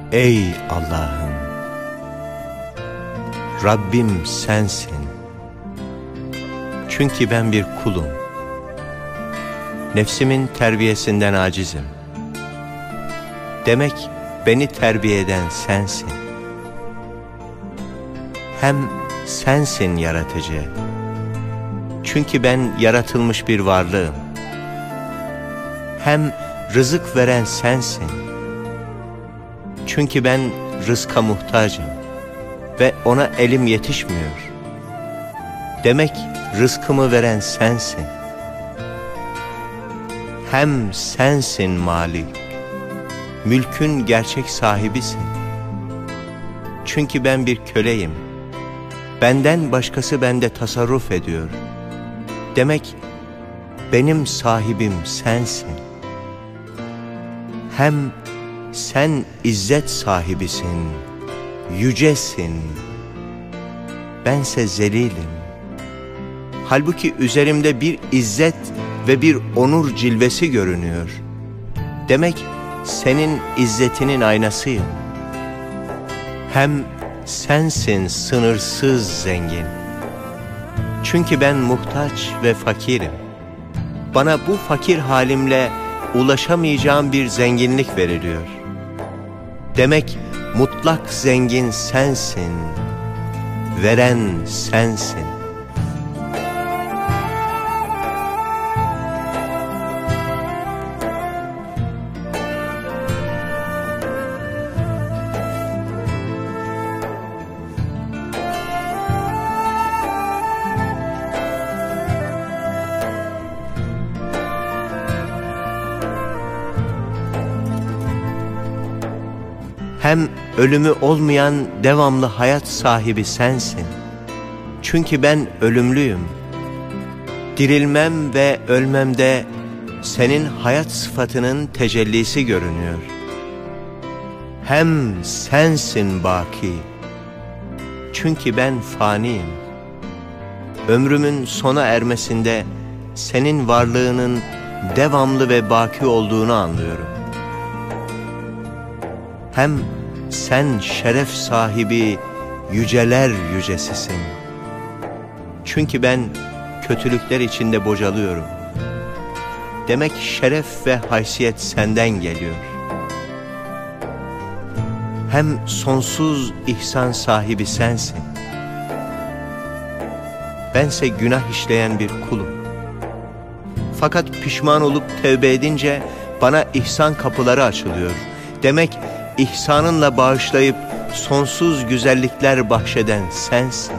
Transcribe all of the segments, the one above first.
Ey Allah'ım! Rabbim sensin. Çünkü ben bir kulum. Nefsimin terbiyesinden acizim. Demek beni terbiye eden sensin. Hem sensin yaratıcı. Çünkü ben yaratılmış bir varlığım. Hem rızık veren sensin. Çünkü ben rızka muhtacım ve ona elim yetişmiyor. Demek rızkımı veren sensin. Hem sensin Malik. Mülkün gerçek sahibisin. Çünkü ben bir köleyim. Benden başkası bende tasarruf ediyor. Demek benim sahibim sensin. Hem sen izzet sahibisin, yücesin. Bense zelilim. Halbuki üzerimde bir izzet ve bir onur cilvesi görünüyor. Demek senin izzetinin aynasıyım. Hem sensin sınırsız zengin. Çünkü ben muhtaç ve fakirim. Bana bu fakir halimle ulaşamayacağım bir zenginlik veriliyor. Demek mutlak zengin sensin, veren sensin. Hem ölümü olmayan devamlı hayat sahibi sensin. Çünkü ben ölümlüyüm. Dirilmem ve ölmemde senin hayat sıfatının tecellisi görünüyor. Hem sensin baki. Çünkü ben faniyim. Ömrümün sona ermesinde senin varlığının devamlı ve baki olduğunu anlıyorum. Hem sen şeref sahibi, yüceler yücesisin. Çünkü ben kötülükler içinde bocalıyorum. Demek şeref ve haysiyet senden geliyor. Hem sonsuz ihsan sahibi sensin. Bense günah işleyen bir kulum. Fakat pişman olup tevbe edince bana ihsan kapıları açılıyor. Demek İhsanınla bağışlayıp sonsuz güzellikler bahşeden sensin.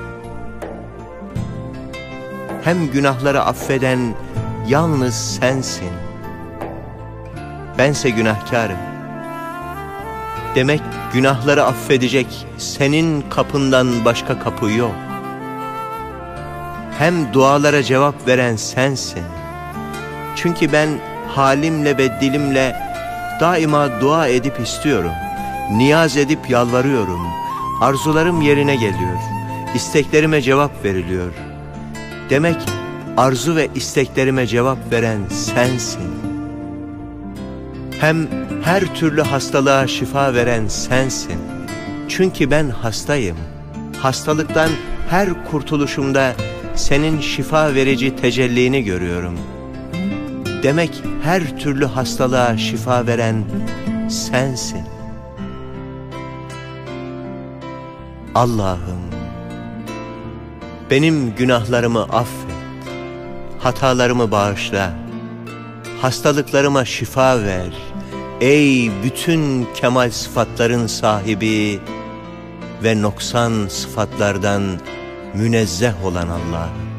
Hem günahları affeden yalnız sensin. Bense günahkarım. Demek günahları affedecek senin kapından başka kapı yok. Hem dualara cevap veren sensin. Çünkü ben halimle ve dilimle daima dua edip istiyorum, niyaz edip yalvarıyorum, arzularım yerine geliyor, isteklerime cevap veriliyor. Demek arzu ve isteklerime cevap veren sensin. Hem her türlü hastalığa şifa veren sensin. Çünkü ben hastayım. Hastalıktan her kurtuluşumda senin şifa verici tecellini görüyorum. Demek her türlü hastalığa şifa veren sensin. Allah'ım, benim günahlarımı affet, hatalarımı bağışla, hastalıklarıma şifa ver. Ey bütün kemal sıfatların sahibi ve noksan sıfatlardan münezzeh olan Allah'ım.